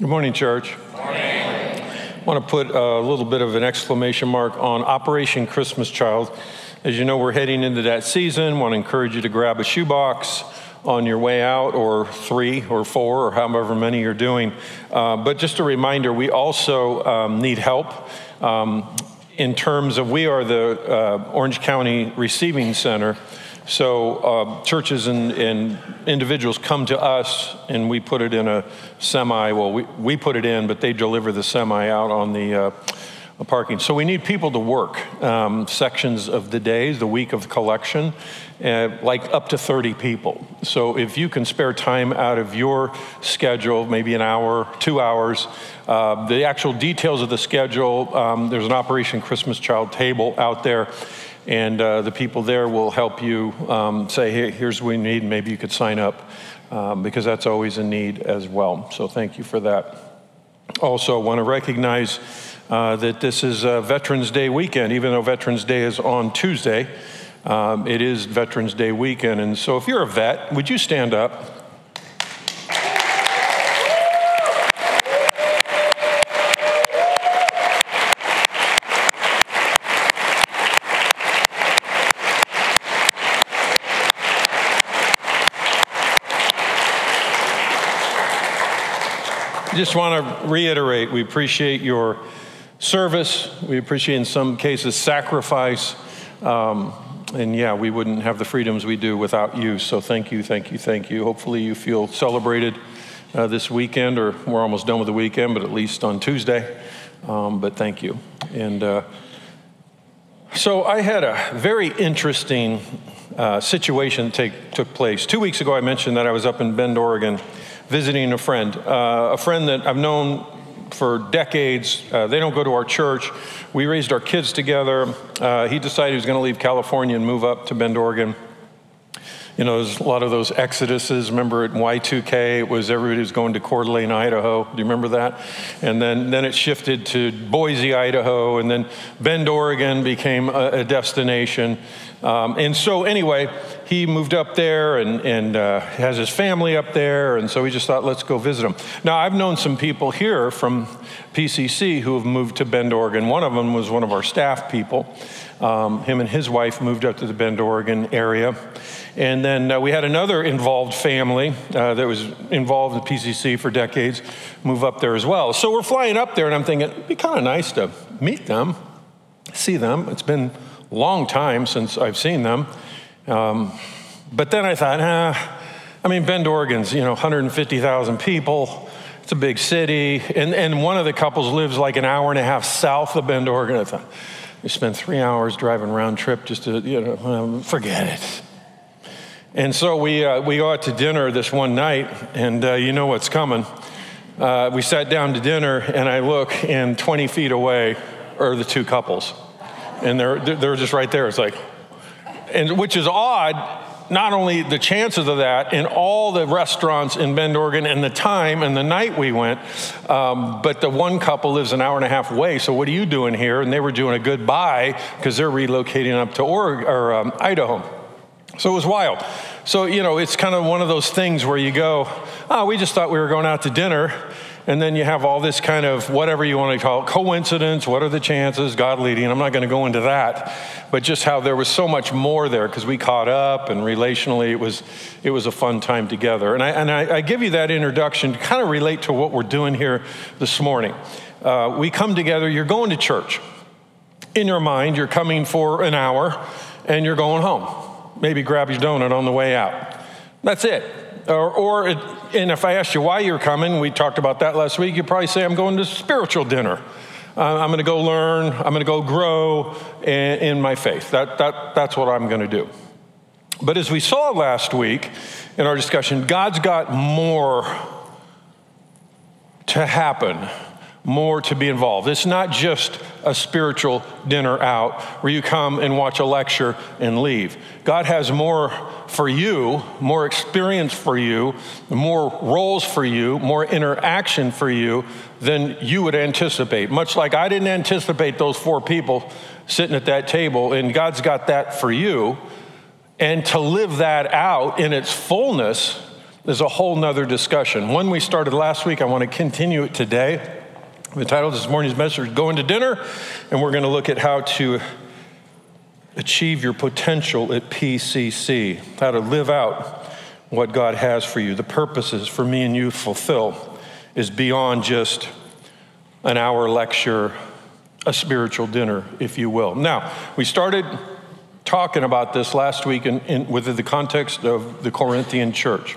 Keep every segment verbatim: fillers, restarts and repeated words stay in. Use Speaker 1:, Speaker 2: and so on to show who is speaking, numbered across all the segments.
Speaker 1: Good morning, church.
Speaker 2: Good morning.
Speaker 1: I want to put a little bit of an exclamation mark on Operation Christmas Child. As you know, we're heading into that season. I want to encourage you to grab a shoebox on your way out, or three or four, or however many you're doing. Uh, but just a reminder, we also um, need help um, in terms of, we are the uh, Orange County Receiving Center. So uh, churches and, and individuals come to us, and we put it in a semi. Well, we, we put it in, but they deliver the semi out on the uh, parking. So we need people to work um, sections of the days, the week of collection, uh, like up to thirty people. So if you can spare time out of your schedule, maybe an hour, two hours, uh, the actual details of the schedule, um, there's an Operation Christmas Child table out there. And uh, the people there will help you um, say, hey, here's what we need. Maybe you could sign up um, because that's always a need as well. So thank you for that. Also, I want to recognize uh, that this is a Veterans Day weekend. Even though Veterans Day is on Tuesday, um, it is Veterans Day weekend. And so if you're a vet, would you stand up? I just want to reiterate, we appreciate your service. We appreciate, in some cases, sacrifice. Um, and yeah, we wouldn't have the freedoms we do without you. So thank you, thank you, thank you. Hopefully you feel celebrated uh, this weekend, or we're almost done with the weekend, but at least on Tuesday. Um, but thank you. And uh, so I had a very interesting uh, situation take took place. Two weeks ago, I mentioned that I was up in Bend, Oregon, visiting a friend, uh, a friend that I've known for decades. Uh, they don't go to our church. We raised our kids together. Uh, he decided he was going to leave California and move up to Bend, Oregon. You know, there's a lot of those exoduses. Remember in Y two K, it was everybody was going to Coeur d'Alene, Idaho. Do you remember that? And then, then it shifted to Boise, Idaho, and then Bend, Oregon became a, a destination. Um, and so anyway, he moved up there and, and uh, has his family up there, and so we just thought, let's go visit him. Now, I've known some people here from P C C who have moved to Bend, Oregon. One of them was one of our staff people. Um, him and his wife moved up to the Bend, Oregon area. And then uh, we had another involved family uh, that was involved in P C C for decades move up there as well. So we're flying up there, and I'm thinking, it'd be kind of nice to meet them, see them. It's been a long time since I've seen them. Um, but then I thought, ah, I mean, Bend, Oregon's, you know, one hundred fifty thousand people. It's a big city. And, and one of the couples lives like an hour and a half south of Bend, Oregon. I thought, we spent three hours driving round trip just to, you know, um, forget it. And so we uh, we go out to dinner this one night, and uh, you know what's coming. Uh, we sat down to dinner, and I look, and twenty feet away are the two couples. And they're they're just right there. It's like, and which is odd, not only the chances of that in all the restaurants in Bend, Oregon, and the time and the night we went, um, but the one couple lives an hour and a half away, so what are you doing here? And they were doing a goodbye because they're relocating up to Oregon, or um, Idaho. So it was wild. So, you know, it's kind of one of those things where you go, oh, we just thought we were going out to dinner. And then you have all this kind of whatever you want to call it, coincidence, what are the chances, God leading. I'm not going to go into that, but just how there was so much more there because we caught up, and relationally it was it was a fun time together. And I and I, I give you that introduction to kind of relate to what we're doing here this morning. Uh, we come together, you're going to church. In your mind, you're coming for an hour and you're going home. Maybe grab your donut on the way out. That's it. Or, or it, and if I asked you why you're coming, we talked about that last week, you'd probably say, I'm going to spiritual dinner. Uh, I'm going to go learn. I'm going to go grow in, in my faith. That, that, that's what I'm going to do. But as we saw last week in our discussion, God's got more to happen, more to be involved. It's not just a spiritual dinner out where you come and watch a lecture and leave. God has more for you, more experience for you, more roles for you, more interaction for you than you would anticipate. Much like I didn't anticipate those four people sitting at that table, and God's got that for you. And to live that out in its fullness is a whole nother discussion. One we started last week, I want to continue it today. The title of this morning's message is Going to Dinner, and we're going to look at how to achieve your potential at P C C, how to live out what God has for you. The purposes for me and you to fulfill is beyond just an hour lecture, a spiritual dinner, if you will. Now, we started talking about this last week in, in, within the context of the Corinthian church.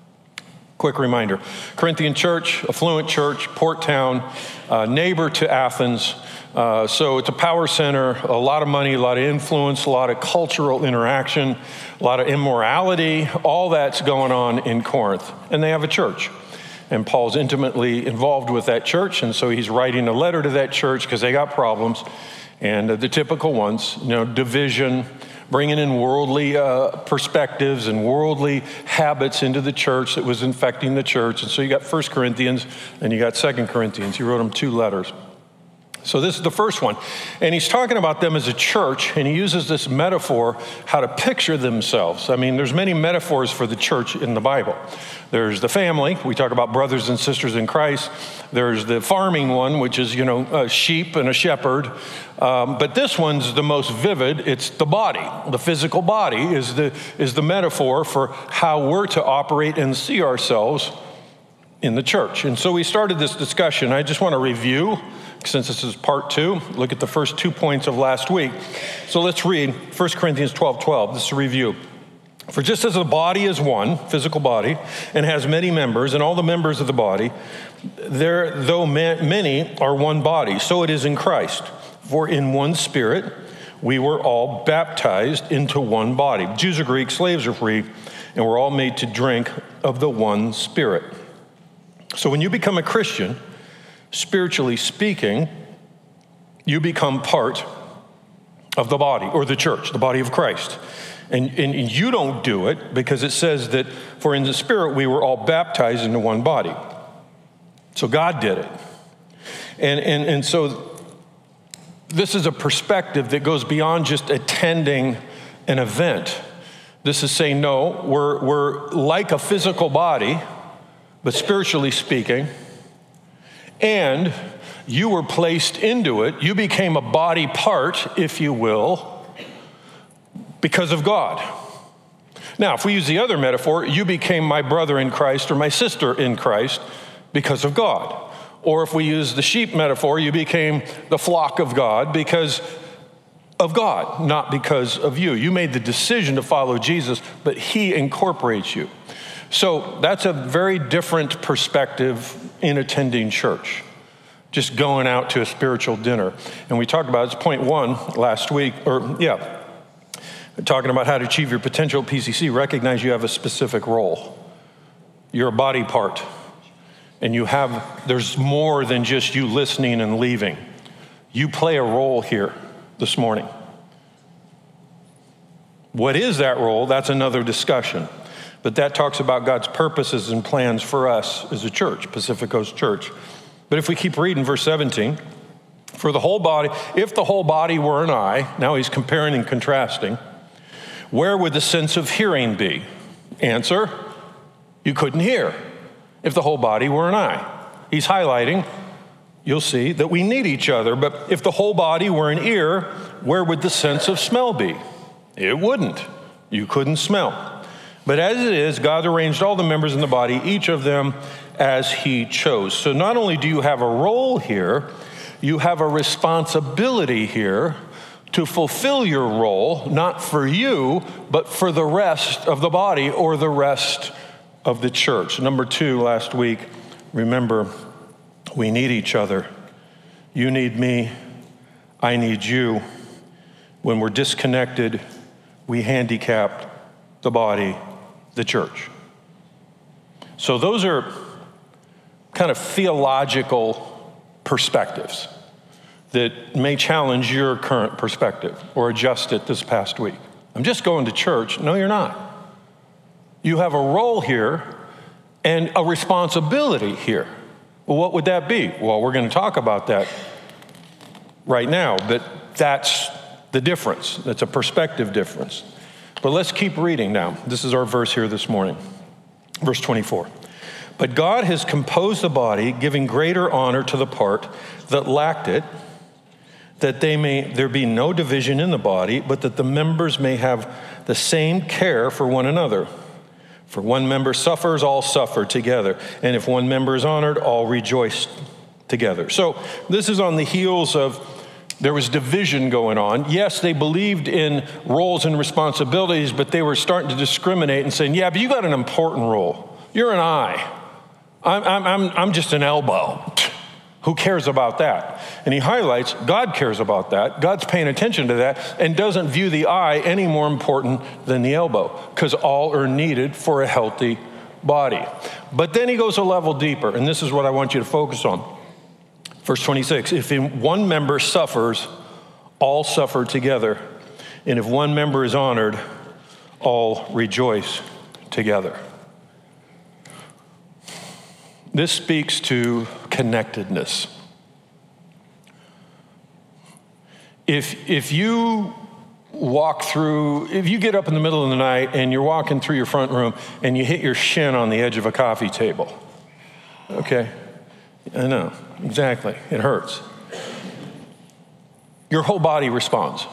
Speaker 1: Quick reminder, Corinthian church, affluent church, port town, uh, neighbor to Athens. Uh, so it's a power center, a lot of money, a lot of influence, a lot of cultural interaction, a lot of immorality, all that's going on in Corinth. And they have a church. And Paul's intimately involved with that church, and so he's writing a letter to that church because they got problems. And uh, the typical ones, you know, division, bringing in worldly uh, perspectives and worldly habits into the church that was infecting the church. And so you got First Corinthians and you got Second Corinthians. He wrote them two letters. So this is the first one. And he's talking about them as a church, and he uses this metaphor, how to picture themselves. I mean, there's many metaphors for the church in the Bible. There's the family. We talk about brothers and sisters in Christ. There's the farming one, which is, you know, a sheep and a shepherd. Um, but this one's the most vivid. It's the body. The physical body is the, is the metaphor for how we're to operate and see ourselves in the church. And so we started this discussion. I just want to review, since this is part two, look at the first two points of last week. So let's read First Corinthians twelve twelve. This is a review. For just as the body is one, physical body, and has many members, and all the members of the body, there, though many are one body, so it is in Christ. For in one Spirit we were all baptized into one body. Jews or Greeks, slaves or free, and we're all made to drink of the one Spirit. So when you become a Christian, spiritually speaking, you become part of the body, or the church, the body of Christ. And, and you don't do it because it says that, for in the Spirit we were all baptized into one body. So God did it. And, and, and so this is a perspective that goes beyond just attending an event. This is saying, no, we're, we're like a physical body, but spiritually speaking, and you were placed into it. You became a body part, if you will, because of God. Now, if we use the other metaphor, you became my brother in Christ or my sister in Christ because of God. Or if we use the sheep metaphor, you became the flock of God because of God, not because of you. You made the decision to follow Jesus, but he incorporates you. So that's a very different perspective in attending church, just going out to a spiritual dinner. And we talked about, it's point one last week, or yeah, talking about how to achieve your potential at P C C. Recognize you have a specific role. You're a body part. And you have, there's more than just you listening and leaving. You play a role here this morning. What is that role? That's another discussion. But that talks about God's purposes and plans for us as a church, Pacific Coast Church. But if we keep reading verse seventeen, for the whole body, if the whole body were an eye, now he's comparing and contrasting, where would the sense of hearing be? Answer, you couldn't hear if the whole body were an eye. He's highlighting, you'll see, that we need each other, but if the whole body were an ear, where would the sense of smell be? It wouldn't. You couldn't smell. But as it is, God arranged all the members in the body, each of them as he chose. So not only do you have a role here, you have a responsibility here to fulfill your role, not for you, but for the rest of the body or the rest of the church. Number two, last week, remember, we need each other. You need me, I need you. When we're disconnected, we handicap the body, the church. So those are kind of theological perspectives that may challenge your current perspective or adjust it this past week. I'm just going to church. No, you're not. You have a role here and a responsibility here. Well, what would that be? Well, we're going to talk about that right now, but that's the difference. That's a perspective difference. But let's keep reading now. This is our verse here this morning. Verse twenty-four. But God has composed the body, giving greater honor to the part that lacked it, that they may there be no division in the body, but that the members may have the same care for one another. For one member suffers, all suffer together. And if one member is honored, all rejoice together. So this is on the heels of, there was division going on. Yes, they believed in roles and responsibilities, but they were starting to discriminate and saying, yeah, but you got an important role. You're an eye. I'm, I'm, I'm, I'm just an elbow. Who cares about that? And he highlights God cares about that. God's paying attention to that and doesn't view the eye any more important than the elbow, because all are needed for a healthy body. But then he goes a level deeper, and this is what I want you to focus on. Verse twenty-six, if one member suffers, all suffer together. And if one member is honored, all rejoice together. This speaks to connectedness. If, if you walk through, if you get up in the middle of the night and you're walking through your front room and you hit your shin on the edge of a coffee table, okay, I know, exactly, it hurts. Your whole body responds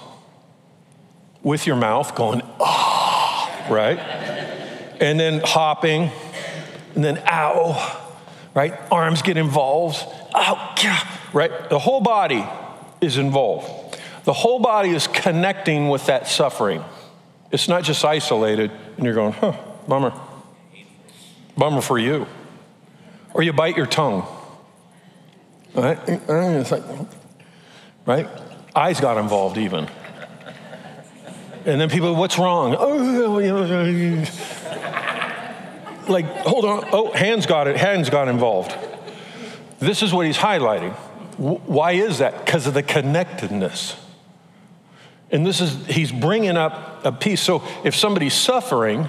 Speaker 1: with your mouth going, ah, oh, right? And then hopping, and then ow. Right? Arms get involved. Oh, yeah. Right? The whole body is involved. The whole body is connecting with that suffering. It's not just isolated and you're going, huh, bummer. Bummer for you. Or you bite your tongue. Right? It's like, right? Eyes got involved even. And then people, what's wrong? Oh, you know, like, hold on, oh, hands got it, hands got involved. This is what he's highlighting. Why is that? Because of the connectedness. And this is, he's bringing up a piece. So if somebody's suffering,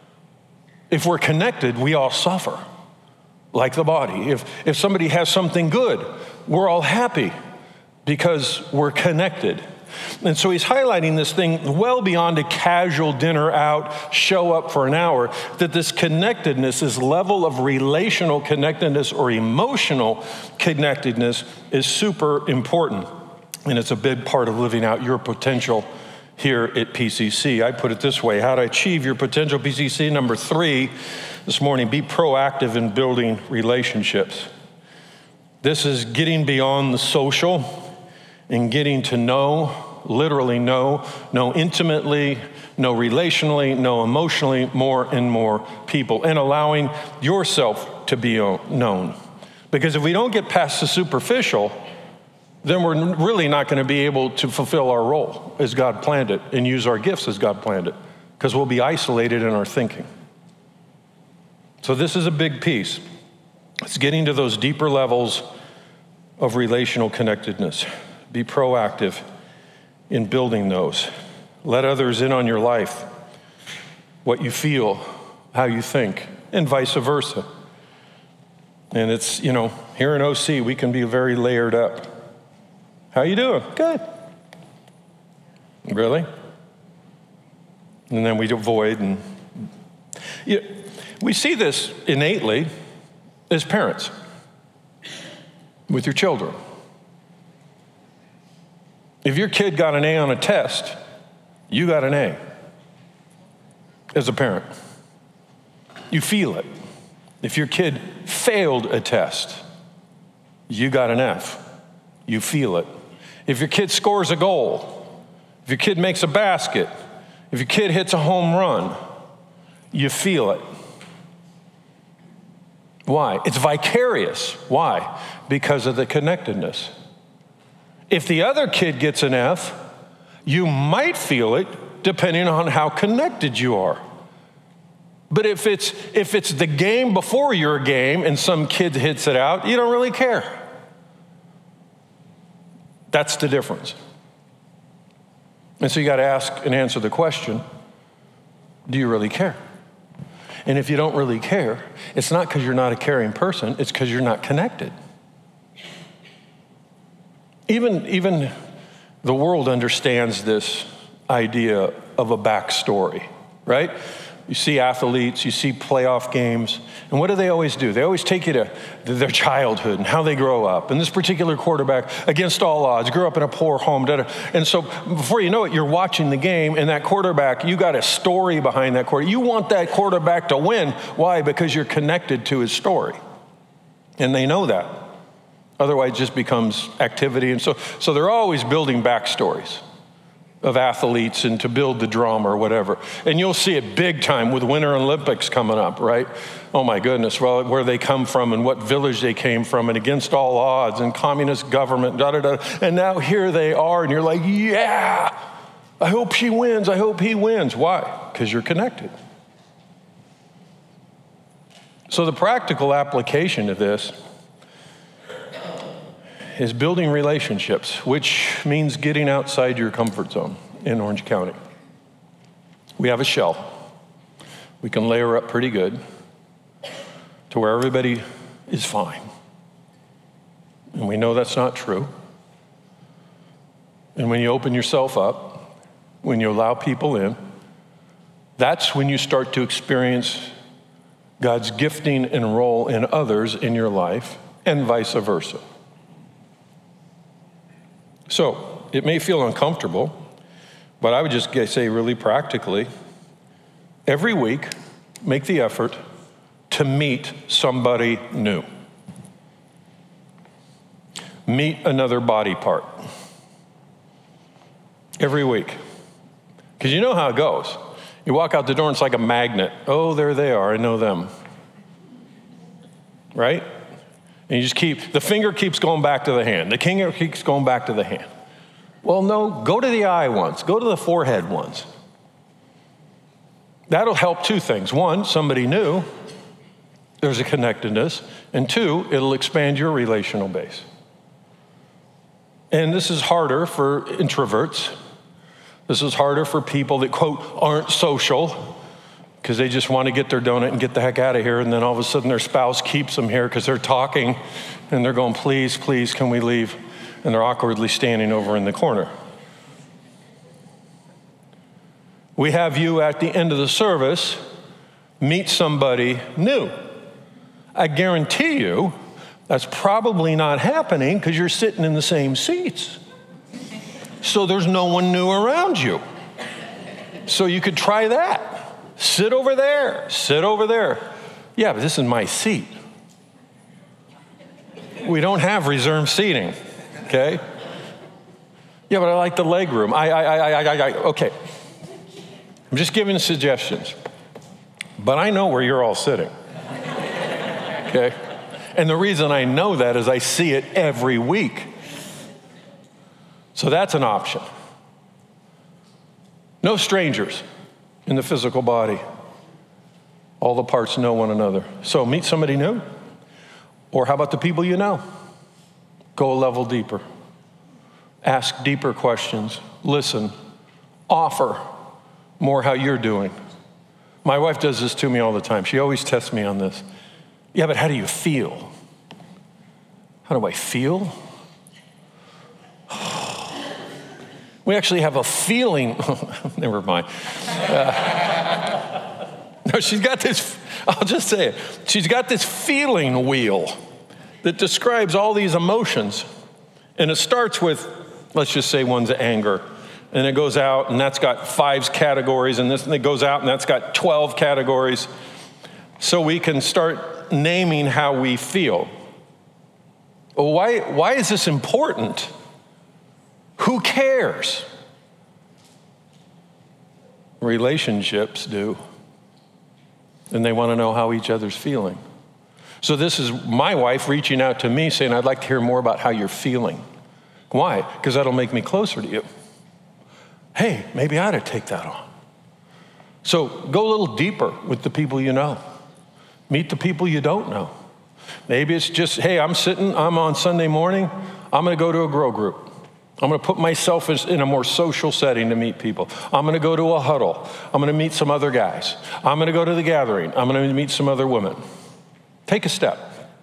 Speaker 1: if we're connected, we all suffer, like the body. If, if somebody has something good, we're all happy because we're connected. And so he's highlighting this thing well beyond a casual dinner out, show up for an hour, that this connectedness, this level of relational connectedness or emotional connectedness is super important. And it's a big part of living out your potential here at P C C. I put it this way: how to achieve your potential, P C C. Number three this morning, be proactive in building relationships. This is getting beyond the social and getting to know, literally know, know intimately, know relationally, know emotionally more and more people, and allowing yourself to be known. Because if we don't get past the superficial, then we're really not going to be able to fulfill our role as God planned it and use our gifts as God planned it, because we'll be isolated in our thinking. So this is a big piece. It's getting to those deeper levels of relational connectedness. Be proactive in building those. Let others in on your life, what you feel, how you think, and vice versa. And it's, you know, here in O C, we can be very layered up. How you doing? Good. Really? And then we avoid, and you know, we see this innately as parents with your children. If your kid got an A on a test, you got an A as a parent. You feel it. If your kid failed a test, you got an F. You feel it. If your kid scores a goal, if your kid makes a basket, if your kid hits a home run, you feel it. Why? It's vicarious. Why? Because of the connectedness. If the other kid gets an F, you might feel it depending on how connected you are. But if it's if it's the game before your game and some kid hits it out, you don't really care. That's the difference. And so you got to ask and answer the question, do you really care? And if you don't really care, it's not because you're not a caring person, it's because you're not connected. Even, even the world understands this idea of a backstory, right? You see athletes, you see playoff games, and what do they always do? They always take you to their childhood and how they grow up. And this particular quarterback, against all odds, grew up in a poor home. Da, da. And so before you know it, you're watching the game, and that quarterback, you got a story behind that quarterback. You want that quarterback to win. Why? Because you're connected to his story. And they know that. Otherwise, it just becomes activity. And so, so they're always building backstories of athletes and to build the drama or whatever. And you'll see it big time with Winter Olympics coming up, right? Oh my goodness, well, where they come from and what village they came from and against all odds and communist government, da da da. And now here they are and you're like, yeah, I hope she wins, I hope he wins. Why? Because you're connected. So the practical application of this is building relationships, which means getting outside your comfort zone in Orange County. We have a shell. We can layer up pretty good to where everybody is fine. And we know that's not true. And when you open yourself up, when you allow people in, that's when you start to experience God's gifting and role in others in your life, and vice versa. So it may feel uncomfortable, but I would just say really practically, every week, make the effort to meet somebody new. Meet another body part. Every week. Because you know how it goes. You walk out the door and it's like a magnet. Oh, there they are, I know them. Right? And you just keep, the finger keeps going back to the hand. The finger keeps going back to the hand. Well, no, go to the eye once. Go to the forehead once. That'll help two things. One, somebody new. There's a connectedness. And two, it'll expand your relational base. And this is harder for introverts. This is harder for people that, quote, aren't social, because they just want to get their donut and get the heck out of here, and then all of a sudden their spouse keeps them here because they're talking, and they're going, please, please, can we leave? And they're awkwardly standing over in the corner. We have you at the end of the service meet somebody new. I guarantee you that's probably not happening because you're sitting in the same seats. So there's no one new around you. So you could try that. Sit over there, sit over there. Yeah, but this is my seat. We don't have reserved seating, okay? Yeah, but I like the leg room. I, I, I, I, I, okay. I'm just giving suggestions. But I know where you're all sitting, okay? And the reason I know that is I see it every week. So that's an option. No strangers in the physical body. All the parts know one another. So meet somebody new. Or how about the people you know? Go a level deeper. Ask deeper questions. Listen. Offer more how you're doing. My wife does this to me all the time. She always tests me on this. Yeah, but how do you feel? How do I feel? We actually have a feeling. Never mind. Uh, no, she's got this, I'll just say it. She's got this feeling wheel that describes all these emotions. And it starts with, let's just say one's anger. And it goes out, and that's got five categories. And this and it goes out, and that's got twelve categories. So we can start naming how we feel. Well, why, why is this important? Who cares? Relationships do. And they want to know how each other's feeling. So this is my wife reaching out to me saying, I'd like to hear more about how you're feeling. Why? Because that'll make me closer to you. Hey, maybe I ought to take that on. So go a little deeper with the people you know. Meet the people you don't know. Maybe it's just, hey, I'm sitting, I'm on Sunday morning, I'm going to go to a grow group. I'm going to put myself in a more social setting to meet people. I'm going to go to a huddle. I'm going to meet some other guys. I'm going to go to the gathering. I'm going to meet some other women. Take a step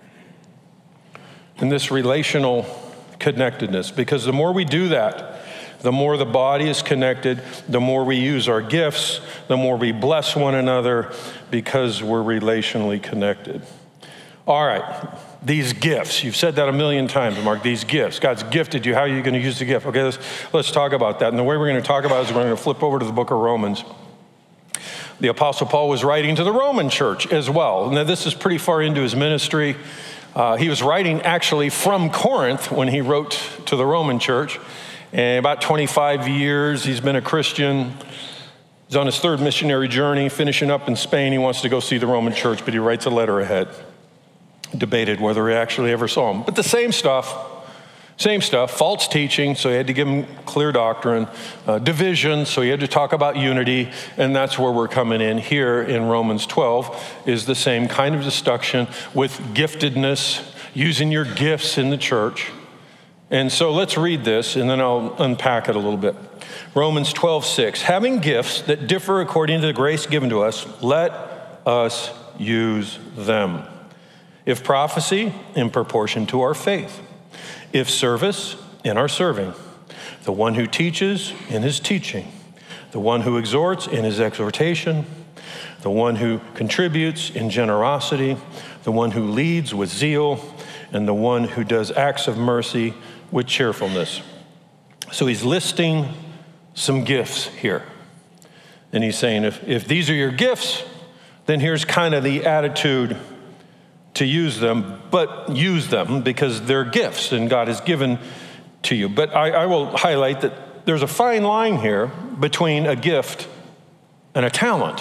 Speaker 1: in this relational connectedness, because the more we do that, The more the body is connected, the more we use our gifts, the more we bless one another because we're relationally connected. All right, these gifts. You've said that a million times, Mark, these gifts. God's gifted you. How are you going to use the gift? Okay, let's, let's talk about that. And the way we're going to talk about it is we're going to flip over to the book of Romans. The Apostle Paul was writing to the Roman church as well. Now, this is pretty far into his ministry. Uh, he was writing actually from Corinth when he wrote to the Roman church. And about twenty-five years, he's been a Christian. He's on his third missionary journey, finishing up in Spain. He wants to go see the Roman church, but he writes a letter ahead. Debated whether he actually ever saw him. But the same stuff, same stuff, false teaching, so he had to give him clear doctrine, uh, division, so he had to talk about unity, and that's where we're coming in here in Romans twelve, is the same kind of destruction with giftedness, using your gifts in the church. And so let's read this, and then I'll unpack it a little bit. Romans twelve six, having gifts that differ according to the grace given to us, let us use them. If prophecy, in proportion to our faith. If service, in our serving. The one who teaches, in his teaching. The one who exhorts, in his exhortation. The one who contributes, in generosity. The one who leads, with zeal. And the one who does acts of mercy, with cheerfulness. So he's listing some gifts here. And he's saying, if, if these are your gifts, then here's kind of the attitude to use them, but use them because they're gifts and God has given to you. But I, I will highlight that there's a fine line here between a gift and a talent,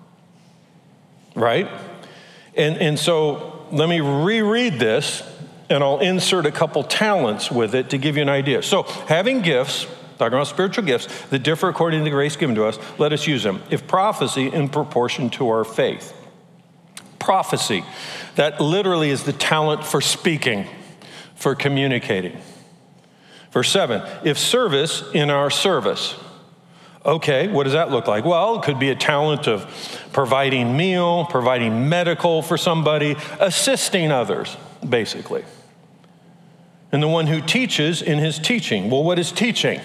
Speaker 1: right? And, and so let me reread this, and I'll insert a couple talents with it to give you an idea. So having gifts, talking about spiritual gifts, that differ according to the grace given to us, let us use them. If prophecy, in proportion to our faith. Prophecy, that literally is the talent for speaking, for communicating. Verse seven, if service, in our service. Okay, what does that look like? Well, it could be a talent of providing meal, providing medical for somebody, assisting others, basically. And the one who teaches, in his teaching. Well, what is teaching?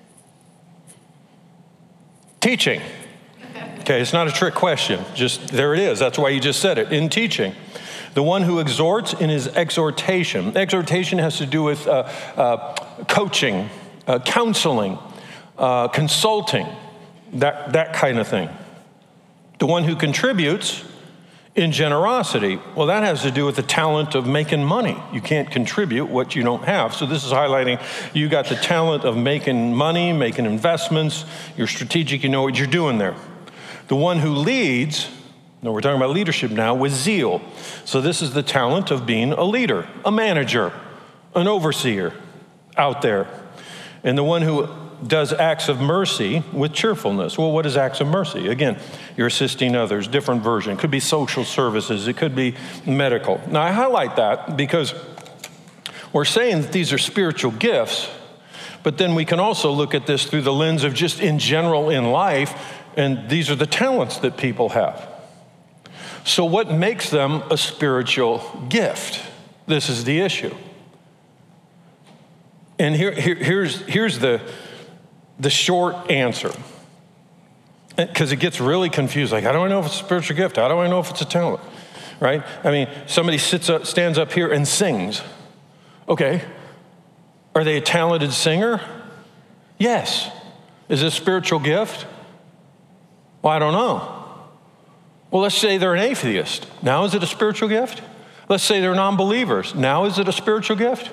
Speaker 1: Teaching. Okay, it's not a trick question. Just there it is. That's why you just said it, in teaching. The one who exhorts, in his exhortation. Exhortation has to do with uh, uh, coaching, uh, counseling, uh, consulting, that, that kind of thing. The one who contributes, in generosity. Well, that has to do with the talent of making money. You can't contribute what you don't have. So this is highlighting you got the talent of making money, making investments. You're strategic. You know what you're doing there. The one who leads, no, we're talking about leadership now, with zeal. So this is the talent of being a leader, a manager, an overseer out there. And the one who does acts of mercy with cheerfulness. Well, what is acts of mercy? Again, you're assisting others, different version. It could be social services. It could be medical. Now, I highlight that because we're saying that these are spiritual gifts, but then we can also look at this through the lens of just in general in life. And these are the talents that people have. So what makes them a spiritual gift? This is the issue. And here, here, here's, here's the, the short answer. Because it gets really confused. Like, how do I know if it's a spiritual gift? How do I know if it's a talent? Right? I mean, somebody sits up, stands up here and sings. Okay. Are they a talented singer? Yes. Is it a spiritual gift? Well, I don't know. Well, let's say they're an atheist. Now is it a spiritual gift? Let's say they're non-believers. Now is it a spiritual gift?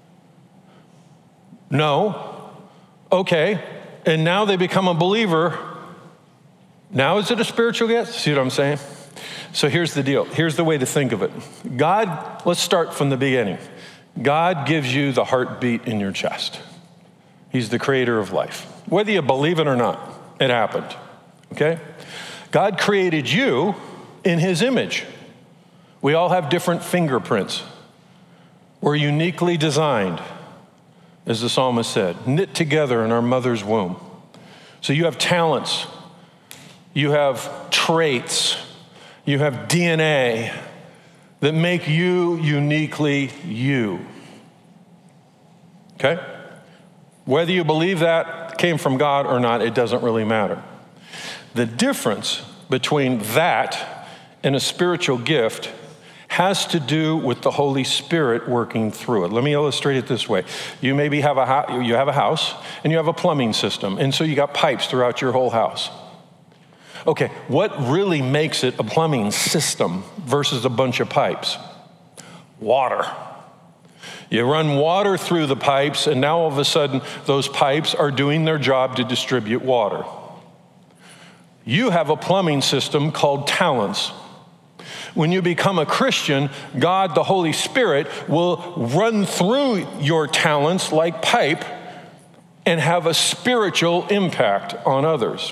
Speaker 1: No. Okay. And now they become a believer. Now is it a spiritual gift? See what I'm saying? So here's the deal. Here's the way to think of it. God, let's start from the beginning. God gives you the heartbeat in your chest. He's the creator of life. Whether you believe it or not, it happened. Okay? God created you in his image. We all have different fingerprints. We're uniquely designed, as the psalmist said, knit together in our mother's womb. So you have talents, you have traits, you have D N A that make you uniquely you. Okay? Whether you believe that came from God or not, it doesn't really matter. The difference between that and a spiritual gift has to do with the Holy Spirit working through it. Let me illustrate it this way. You maybe have a ho- you have a house and you have a plumbing system, and so you got pipes throughout your whole house. Okay, what really makes it a plumbing system versus a bunch of pipes? Water. You run water through the pipes, and now all of a sudden, those pipes are doing their job to distribute water. You have a plumbing system called talents. When you become a Christian, God, the Holy Spirit, will run through your talents like pipe and have a spiritual impact on others.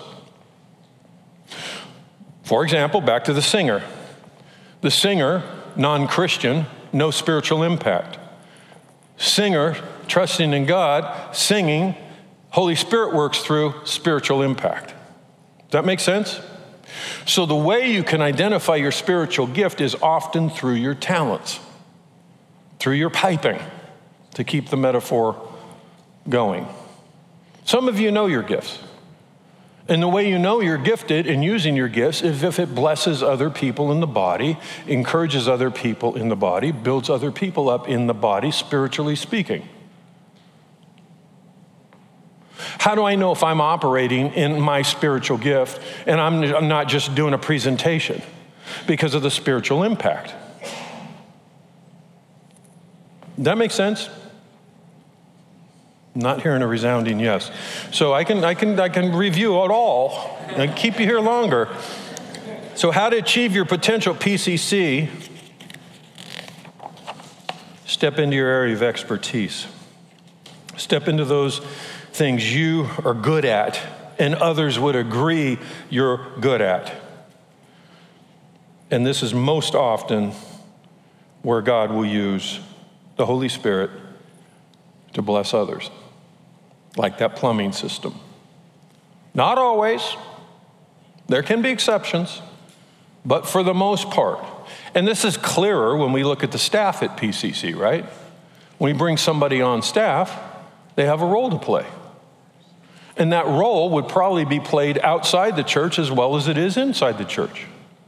Speaker 1: For example, back to the singer. The singer, non-Christian, no spiritual impact. Singer, trusting in God, singing, Holy Spirit works through, spiritual impact. Does that make sense? So the way you can identify your spiritual gift is often through your talents, through your piping, to keep the metaphor going. Some of you know your gifts. And the way you know you're gifted in using your gifts is if it blesses other people in the body, encourages other people in the body, builds other people up in the body, spiritually speaking. How do I know if I'm operating in my spiritual gift and I'm, I'm not just doing a presentation? Because of the spiritual impact. Does that make sense? Not hearing a resounding yes. So I can, I can, I can review it all and keep you here longer. So how to achieve your potential P C C, step into your area of expertise. Step into those things you are good at and others would agree you're good at. And this is most often where God will use the Holy Spirit to bless others, like that plumbing system. Not always. There can be exceptions, but for the most part. And this is clearer when we look at the staff at P C C, right? When we bring somebody on staff, they have a role to play. And that role would probably be played outside the church as well as it is inside the church.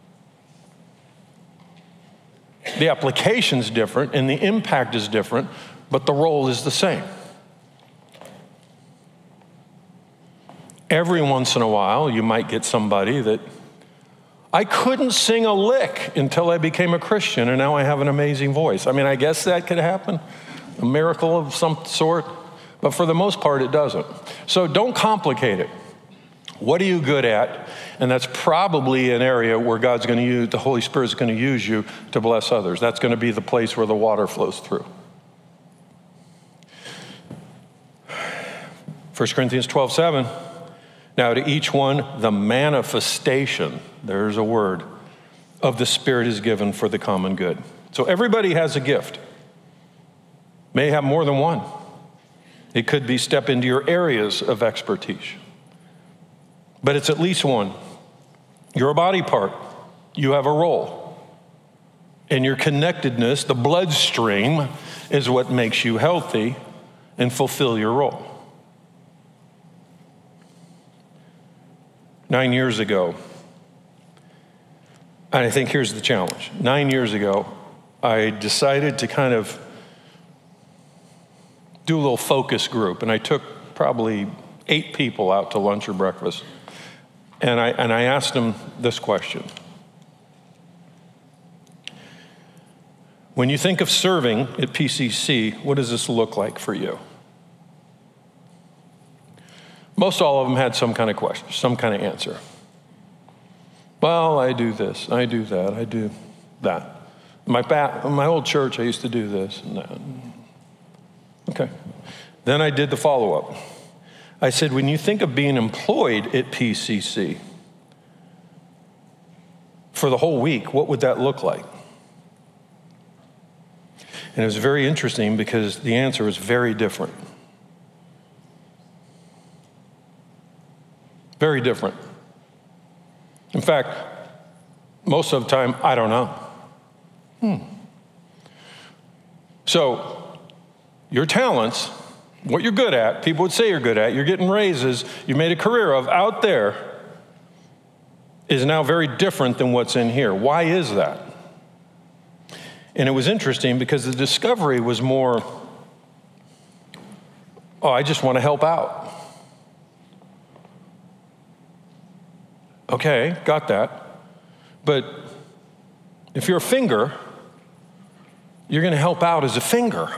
Speaker 1: The application's different and the impact is different, but the role is the same. Every once in a while, you might get somebody that, I couldn't sing a lick until I became a Christian, and now I have an amazing voice. I mean, I guess that could happen, a miracle of some sort, but for the most part, it doesn't. So don't complicate it. What are you good at? And that's probably an area where God's going to use, the Holy Spirit's going to use you to bless others. That's going to be the place where the water flows through. First Corinthians twelve seven. Now to each one, the manifestation, there's a word, of the Spirit is given for the common good. So everybody has a gift. May have more than one. It could be step into your areas of expertise. But it's at least one. You're a body part. You have a role. And your connectedness, the bloodstream, is what makes you healthy and fulfill your role. Nine years ago, and I think here's the challenge. Nine years ago, I decided to kind of do a little focus group, and I took probably eight people out to lunch or breakfast, and I, and I asked them this question. When you think of serving at P C C, what does this look like for you? Most all of them had some kind of question, some kind of answer. Well, I do this, I do that, I do that. My, ba- my old church, I used to do this and that. Okay. Then I did the follow-up. I said, when you think of being employed at P C C for the whole week, what would that look like? And it was very interesting because the answer was very different. Very different. In fact, most of the time, I don't know. Hmm. So, your talents what you're good at, people would say you're good at, you're getting raises, you made a career of out there, is now very different than what's in here. Why is that? And it was interesting because the discovery was more, oh, I just want to help out. Okay, got that. But if you're a finger, you're going to help out as a finger.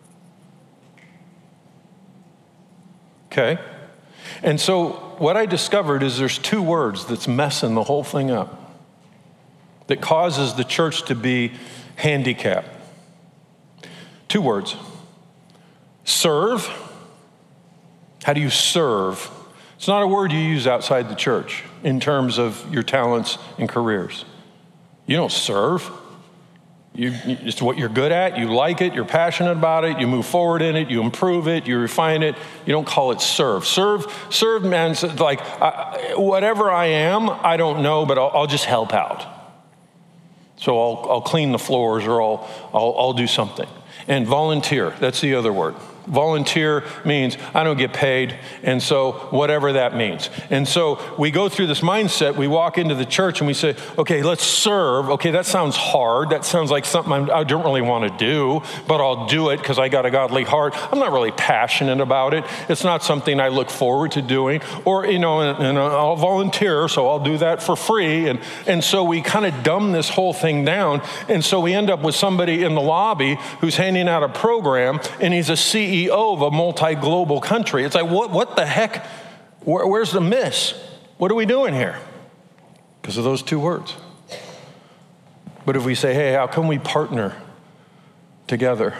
Speaker 1: Okay? And so what I discovered is there's two words that's messing the whole thing up, that causes the church to be handicapped. Two words. Serve. How do you serve? It's not a word you use outside the church in terms of your talents and careers. You don't serve. You, it's what you're good at, you like it, you're passionate about it, you move forward in it, you improve it, you refine it. You don't call it serve. Serve, serve means like, I, whatever I am, I don't know, but I'll, I'll just help out. So I'll, I'll clean the floors or I'll, I'll, I'll do something. And volunteer, that's the other word. Volunteer means I don't get paid, and so whatever that means. And so we go through this mindset, we walk into the church and we say, okay, let's serve. Okay, that sounds hard. That sounds like something I'm, I don't really want to do, but I'll do it because I got a godly heart. I'm not really passionate about it. It's not something I look forward to doing. Or, you know, and, and I'll volunteer, so I'll do that for free. And, and so we kind of dumb this whole thing down. And so we end up with somebody in the lobby who's handing out a program, and he's a C E O of a multi-global country. It's like, what, what the heck? Where, where's the miss? What are we doing here? Because of those two words. But if we say, hey, how can we partner together?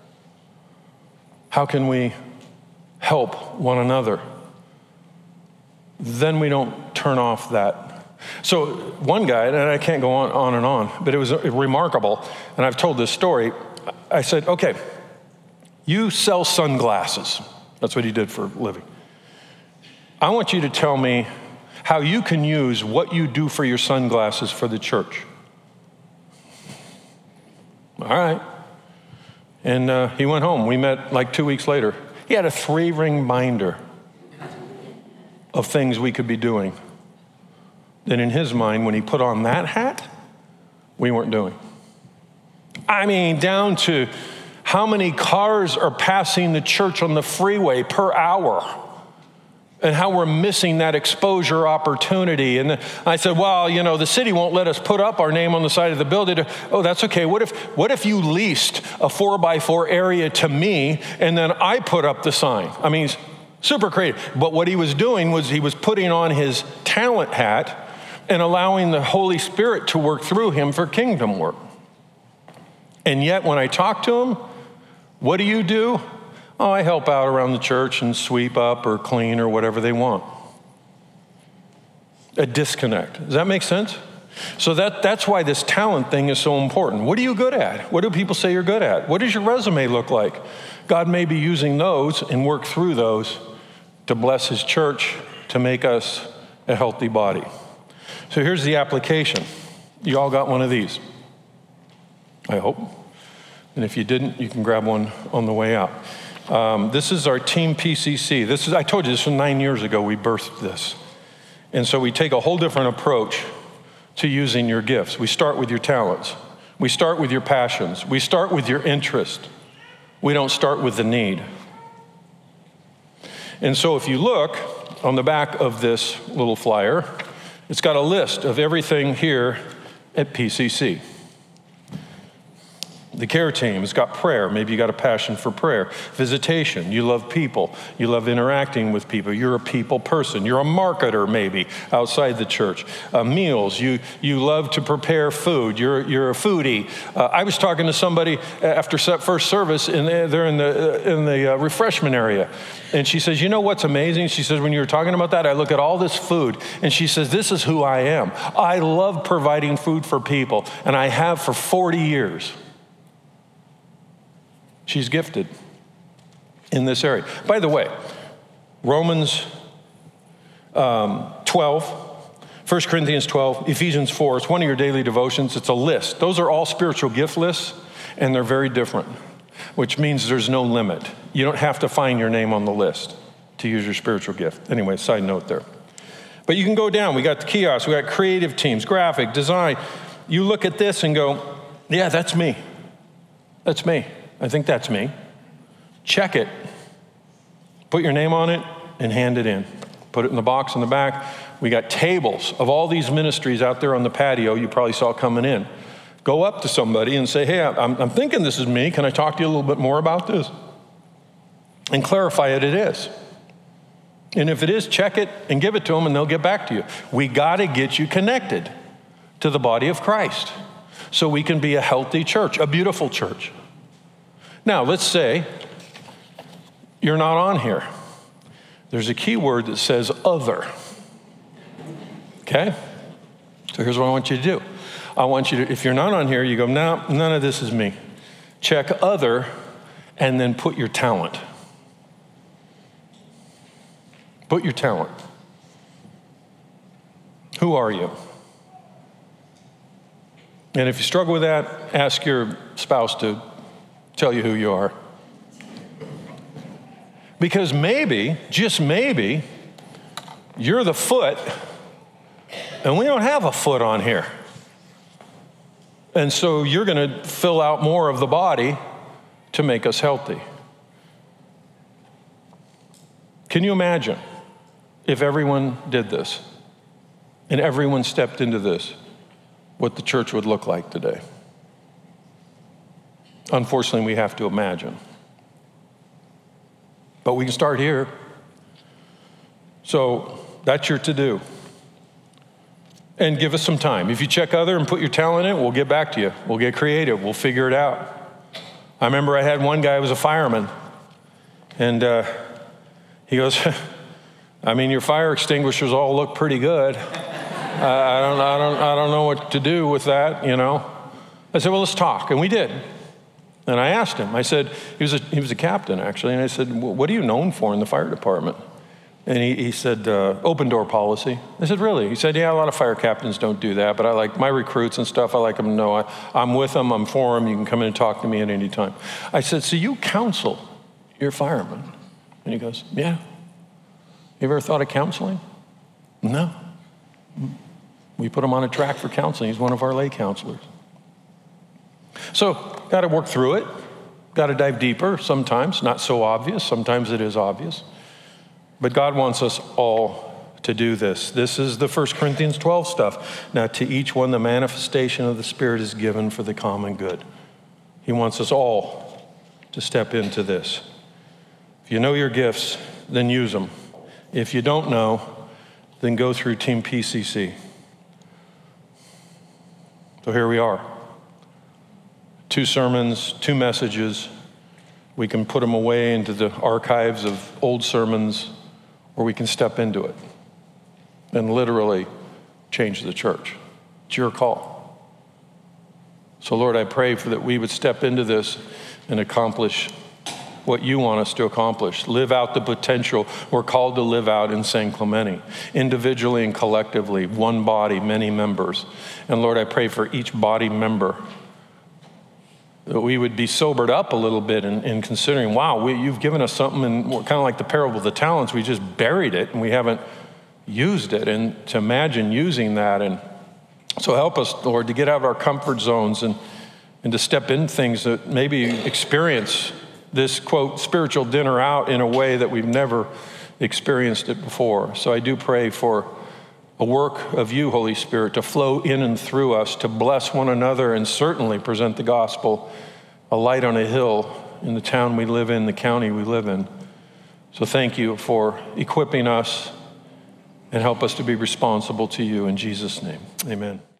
Speaker 1: How can we help one another? Then we don't turn off that. So one guy, and I can't go on, on and on, but it was remarkable, and I've told this story. I said, okay, you sell sunglasses. That's what he did for a living. I want you to tell me how you can use what you do for your sunglasses for the church. All right. And uh, he went home. We met like two weeks later. He had a three-ring binder of things we could be doing that in his mind, when he put on that hat, we weren't doing. I mean, down to how many cars are passing the church on the freeway per hour, and how we're missing that exposure opportunity. And I said, well, you know, the city won't let us put up our name on the side of the building. Oh, that's okay. What if, what if you leased a four by four area to me, and then I put up the sign? I mean, super creative. But what he was doing was he was putting on his talent hat and allowing the Holy Spirit to work through him for kingdom work. And yet when I talk to him, what do you do? Oh, I help out around the church and sweep up or clean or whatever they want. A disconnect. Does that make sense? So that, that's why this talent thing is so important. What are you good at? What do people say you're good at? What does your resume look like? God may be using those and work through those to bless his church, to make us a healthy body. So here's the application. You all got one of these, I hope. And if you didn't, you can grab one on the way out. Um, this is our Team P C C. This is, I told you this was nine years ago we birthed this. And so we take a whole different approach to using your gifts. We start with your talents. We start with your passions. We start with your interest. We don't start with the need. And so if you look on the back of this little flyer, it's got a list of everything here at P C C. The care team has got prayer. Maybe you got a passion for prayer. Visitation. You love people. You love interacting with people. You're a people person. You're a marketer maybe outside the church. Uh, meals. You you love to prepare food. You're you're a foodie. Uh, I was talking to somebody after first service, and they're in the in the uh, refreshment area, and she says, "You know what's amazing?" She says, "When you were talking about that, I look at all this food, and she says, this is who I am. I love providing food for people, and I have for forty years." She's gifted in this area. By the way, Romans um, twelve, First Corinthians twelve, Ephesians four, it's one of your daily devotions. It's a list. Those are all spiritual gift lists, and they're very different. which means there's no limit. You don't have to find your name on the list to use your spiritual gift. Anyway, side note there. But you can go down. We got the kiosks. We got creative teams, graphic, design. You look at this and go, yeah, that's me. That's me. I think that's me. Check it. Put your name on it and hand it in. Put it in the box in the back. We got tables of all these ministries out there on the patio you probably saw coming in. Go up to somebody and say, hey, I'm, I'm thinking this is me. Can I talk to you a little bit more about this? And clarify it, it is. And if it is, check it and give it to them and they'll get back to you. We got to get you connected to the body of Christ so we can be a healthy church, a beautiful church. Now, let's say you're not on here. There's a key word that says other. Okay? So here's what I want you to do. I want you to, if you're not on here, you go, no, none of this is me. Check other and then put your talent. Put your talent. Who are you? And if you struggle with that, ask your spouse to tell you who you are. Because maybe, just maybe, you're the foot, and we don't have a foot on here. And so you're going to fill out more of the body to make us healthy. Can you imagine if everyone did this and everyone stepped into this, what the church would look like today? Unfortunately, we have to imagine. But we can start here. So that's your to-do. And give us some time. If you check other and put your talent in, we'll get back to you. We'll get creative. We'll figure it out. I remember I had one guy who was a fireman. And uh, he goes, I mean, your fire extinguishers all look pretty good. Uh, I don't, I don't, I don't know what to do with that, you know. I said, well, let's talk. And we did. And I asked him, I said, he was a, he was a captain, actually. And I said, what are you known for in the fire department? And he, he said, uh, open door policy. I said, really? He said, yeah, a lot of fire captains don't do that, but I like my recruits and stuff. I like them to know I, I'm with them, I'm for them. You can come in and talk to me at any time. I said, so you counsel your firemen? And he goes, yeah. You ever thought of counseling? No. We put him on a track for counseling. He's one of our lay counselors. So, got to work through it. Got to dive deeper sometimes. Not so obvious. Sometimes it is obvious. But God wants us all to do this. This is the First Corinthians twelve stuff. Now, to each one, the manifestation of the Spirit is given for the common good. He wants us all to step into this. If you know your gifts, then use them. If you don't know, then go through Team P C C. So here we are. Two sermons, two messages. We can put them away into the archives of old sermons, or we can step into it and literally change the church. It's your call. So Lord, I pray for that we would step into this and accomplish what you want us to accomplish. Live out the potential we're called to live out in San Clemente, individually and collectively, one body, many members. And Lord, I pray for each body member that we would be sobered up a little bit in, in considering, wow, we, you've given us something, and we're kind of like the parable of the talents. We just buried it and we haven't used it. And to imagine using that. And so help us, Lord, to get out of our comfort zones and, and to step in things that maybe experience this, quote, spiritual dinner out in a way that we've never experienced it before. So I do pray for a work of you, Holy Spirit, to flow in and through us, to bless one another and certainly present the gospel, a light on a hill in the town we live in, the county we live in. So thank you for equipping us and help us to be responsible to you in Jesus' name. Amen.